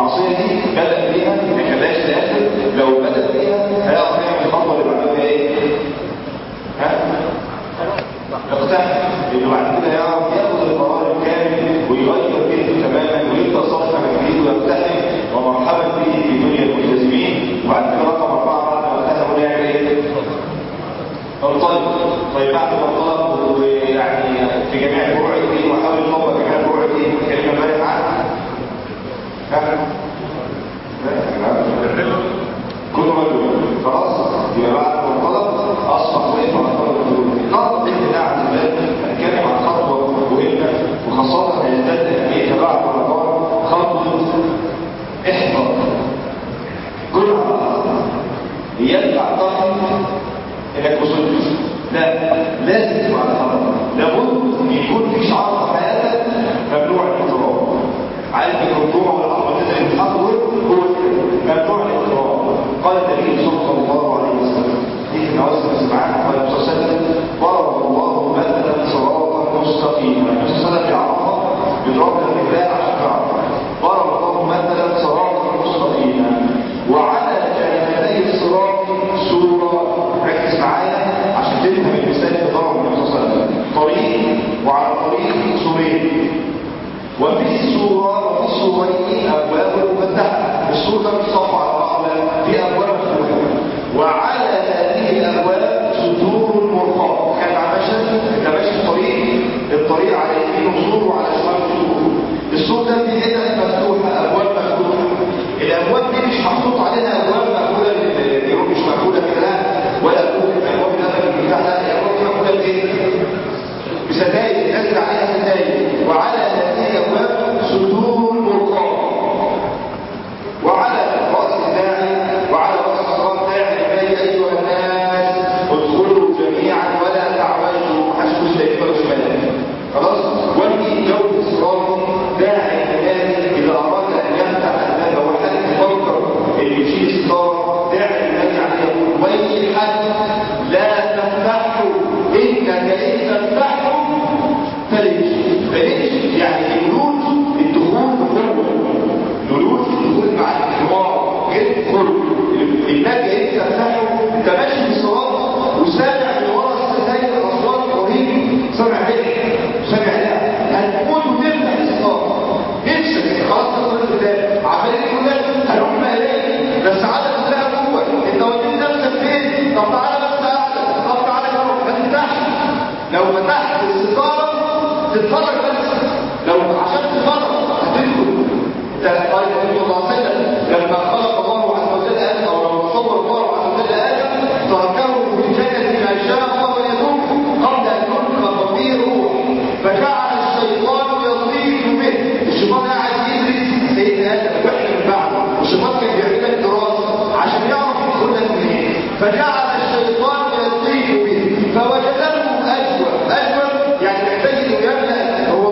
المعصيه دي بدا بيها ما يخليهاش لاخر، لو بدا بيها هيعرف يعمل الخطوه اللي بعدها ايه؟ يقتحم، لانه بعد كده يعرف ياخد القرار الكامل ويغير بيته تماما ويبدا صفحه من جديد ويقتحم، ومرحبا به في دنيا الملتزمين. وبعد كده رقم 4 بعد ما اقتحم يعمل ايه؟ انطلق. طيب بعد ما انطلق ويعني في جميع الفروع الدين وحاول يطبق جميع الفروع الدين كلمه امبارح عنها كل رجل خلاص يبقى بعد ما انطلق اصبح وقف على طرف الحدود. النهارده باذن الله عز وجل هنتكلم عن خطوه مهمه وخاصه هيزداد اهميتها بعد رمضان، خطوه احضر جرعه هي تعتقد انك وصلت. لا، لازم تبقى على حضر، لابد يكون في شعار في حياتك ممنوع الاضطراب. عارف الرجوع والعقبات اللي بتحضر هو ممنوع الاضطراب. قال النبي صلى الله عليه وسلم في نواسم سمعان قال صلى الله عليه وسلم ضرب الله مثلا صراطا مستقيما. النبي صلى الله عليه وسلم يعرفها بضرب الرجال عشان تعرف. ضرب الله مثلا صراطا مستقيما وعلى جانبي الصراط سورة. ركز معايا عشان تفهم المثال اللي ضربه النبي صلى الله عليه وسلم. طريق وعلى طريق سورين، وفي السورة وفي السورين أبواب مفتحة. السور ده مش صف على بعض، في أبواب مفتوحة، وعلى هذه الأبواب سطور مرخاة. كان ماشي الطريق على يمينه سور وعلى شماله سور. السور ده في حتت مفتوحة، أبواب مفتوحة. الأبواب دي مش محطوط عليها أبواب مقفولة مش مقفولة كده ولا أبواب الأبواب بتاعها، الأبواب دي مقفولة بإيه؟ بستاير نزل عليها ستاير. وعلى هذه الأبواب سطور مرخاة، وعلى رأس الداعي وعلى رأس الصراط داعي يا أيها الناس ادخلوا جميعا ولا تعوجوا حسب الشيء والشمال. خلاص. وفي جوف الصراط داعي الناس إذا أراد أن يفتح الباب وحد يفكر اللي يشيل ستارة داعي الناس عليه يقول ويحد لا تفتحوا إنك إن تفتحوا فليش يعني الولود الدخول بحرمه، الولود الدخول مع الحوار غير خلق. النبي انت تفتحه انت ماشي في الصراط وسامع من ورا الستاير اصوات رهيبه، سامع ايه؟ سامع لا هتموت وتفتح الصراط نفسك خلاص تدخل قدام عمالين يقول لك هنروح مقالين بس عدد تلاقي جوه انت وديت نفسك فين؟ طب تعالى بس اعلى، طب تعالى جوه ما تفتحش. لو فتحت الستاره تتفرج بس، لو عشان تتفرج هتدخل. قال النبي صلى الله عليه وسلم لما خلق الله عز وجل ادم او لما صور الله عز وجل ادم تركه في الجنه ما شاء الله يذوق قبل ان ينفخ فيه الروح، فجعل الشيطان يطيف به. الشيطان قاعد يدرس سيدنا ادم ويحلم بعده، والشيطان كان بيعمل لك دراسه عشان يعرف يدخل لك منين. فجعل الشيطان يطيف به فوجده اجوب يعني محتاج انه يبدا هو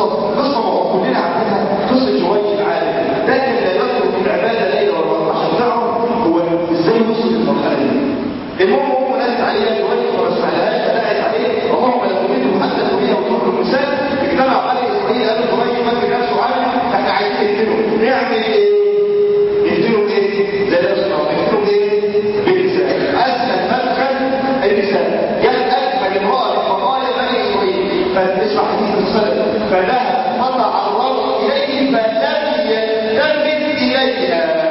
قصة كلنا عارفينها، قصة جويش العالم، لكن لا يترك العبادة ليلة ولا عشان تعرف هو ازاي وصل للمرحلة دي. المهم هو نادت عليه جويش فما سمعلهاش، فدعت عليه اللهم لا تريده حتى تريه وتروح الانسان. اجتمع عليه اسرائيل قال جويش فاكر نفسه عالم، احنا عايزين نقتله، نعمل ايه؟ يقتلوا ايه؟ زي الاسرائيل يقتلوا ايه؟ باللسان. اسهل مدخل اللسان. اجمل امرأة لفضائل بني اسرائيل، فاسمع حديث السلف، فذهب فتعرض اليه فلم يلتفت اليها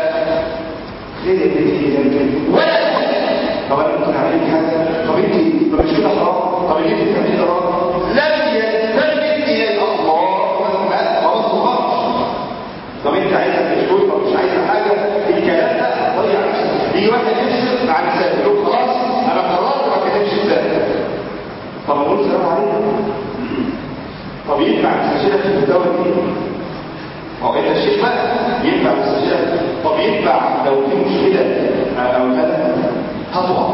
ولا طب انا ممكن اعمل حاجه، طب انت مش كده حرام، طب انت بتعملي حرام، لم يلتفت الى الله خلاص خلاص. طب انت عايزه تشكر، طب مش عايزه حاجه، الكلام ده هتضيع نفسك. يجي واحد يفصل مع لسانه يقول خلاص انا قررت ما اتكلمش لساني، طب اقول سلام عليكم. طب ينفع تستشيرك في الدواء دي؟ ما هو انت الشيخ بقى ينفع تستشيرك. طب ينفع لو في مشكله او هذا هتقع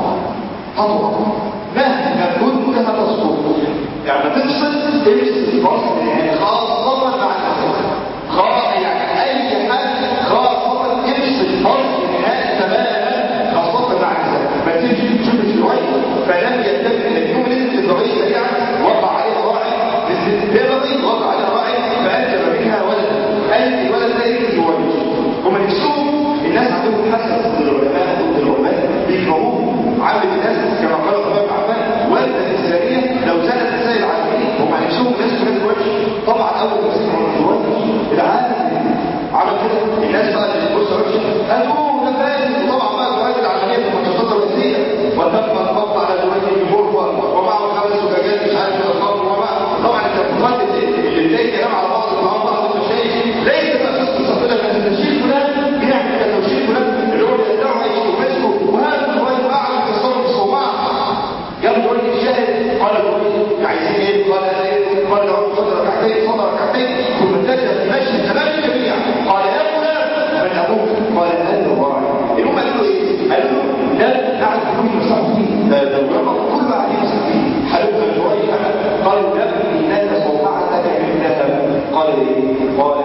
مهما كنت هتصبر، يعني تفصل فصل يعني خاصه مع الناس، خاصه يعني اي حد خاصه يفصل فصل نهائي تماما خاصه مع الناس. ما تمشي تشوف شويه فلم يتم اليوم نزل الضريبه يعني وقع عليها راعي، نزلت وقع عليها راعي فانجب منها ولد. اي ولد ده يتزوج. هم نفسهم الناس عندهم حسد ضد العلماء بيكرهوهم عامل الناس كما قال الرب عفان والده الزانيه لو زادت نساء العالمين. هم نفسهم الناس ما تتزوجش. طبعا اول ما يسمعوا الزواج العالم عمل كده، الناس بقى اللي بتبص وحشه قالوا ده فاسد. وطبعا بقى الزواج العالميه في المنشطات الرئيسيه وتم الضبط على زواج الغرفه ومعه 5 زجاجات مش عارف الخمر ومعه. طبعا انت بتقدم اللي بتلاقي كلام على بعض المشايخ ليس بس تصدق ان التشييع فلان بيعمل كذا وشيء فلان اللي هو بيدعوا يشوفه وهذا الرجل اعلم بالصوم الصومعه جاب الرجل الشاهد قال الرجل عايزين ايه؟ قال له صدر ركعتين ثم اتجه المشي امام الجميع قال يا فلان من ابوك؟ قال انا الراعي. هم قالوا ايه؟ قالوا لا نعرف كل مصحفين ده كل عليه مصحفين حلوها الجوائي. قالوا لا انك صومعتك من ذهب. قال ايه؟ قال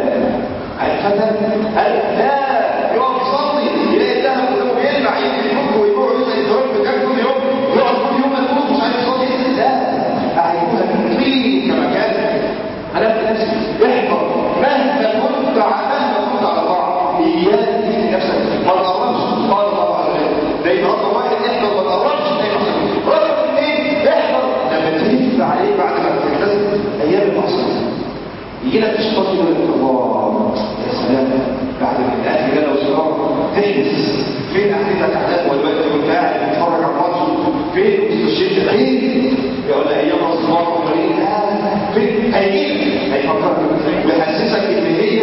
الفتى قال لا يقف يصلي يلاقي الذهب كله بيلمع يجري يفك ويبيع ويسال الدرام بكام كل يوم، يقعد كل يوم ملبوس مش عارف يصلي. لا اعيبوها من طين كما كان. انا في نفسي احفظ مهما كنت على الله اياك تجيب نفسك ما تقربش. قال الله عز وجل زي ما رقم واحد احفظ ما تقربش زي ما حصل. رقم اثنين احفظ لما تلف عليك بعد ما تلتزم ايام المعصيه يجي لك اشتاق يقول لك الله يا سلام بعد الاكل كده وصرار تحس فين اهلك اعلام والوقت وانت قاعد بتتفرج على الماتش فين استشهدت فين يقول لك ايام الصغار ومريض فين هيفكرك ويحسسك ان هي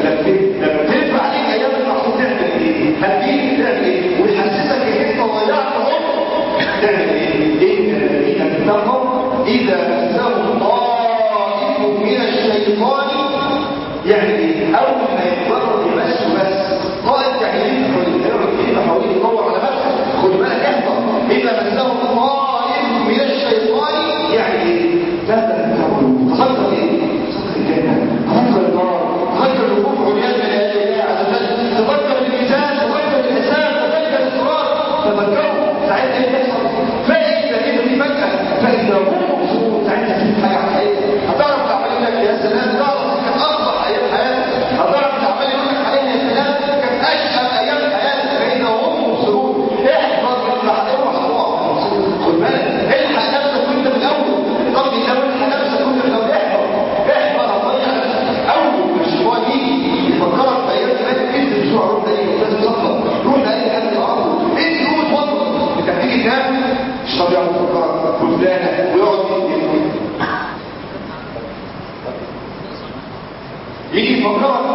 لما تلف عليك ايام المعصيه تعمل ايه؟ هتجيب تعمل ايه؟ ويحسسك ان انت ضيعت عمر تعمل ايه؟ ان الذين اتقوا اذا مسهم طائف من الشيطان يعني ايه؟ اول ما يتضرر يمسه بس طائف يعني يبقى حواليه يدور على مدخل. خد بالك احفظ اذا مسهم طائف من الشيطان يعني ايه؟ لا تفكر ايه؟ تفكر الجنه، تفكر النار، تفكر الوقوف عريان من الله عز وجل، تفكر الميزان، تفكر الحساب، تفكر الصراط، تفكروا ساعتها ايه يحصل؟ فاذا في فجاه فاذا هم مبسوطون ساعتها تشوف حاجه عمليه هتعرف تعمل لك يا سلام، تعرف انك اصبح ايام حياتك، هتعرف تعمل لك عليها يا سلام كانت اشهر ايام حياتك. فاذا هم مبسوطون احفظ لما هتروح خد بالك الحق نفسك وانت من الاول. طب لو الحق نفسك وانت من الاول احفظ هتضيع نفسك. اول ما الشيطان يجي يفكرك بايام حياتك انت بسرعه روح لاي استاذ صفر، روح لاي حد يعرفه انت روح اتفضل. انت بتيجي تنام الشيطان يقعد يفكرك وفلانه ويقعد يجي يفكرك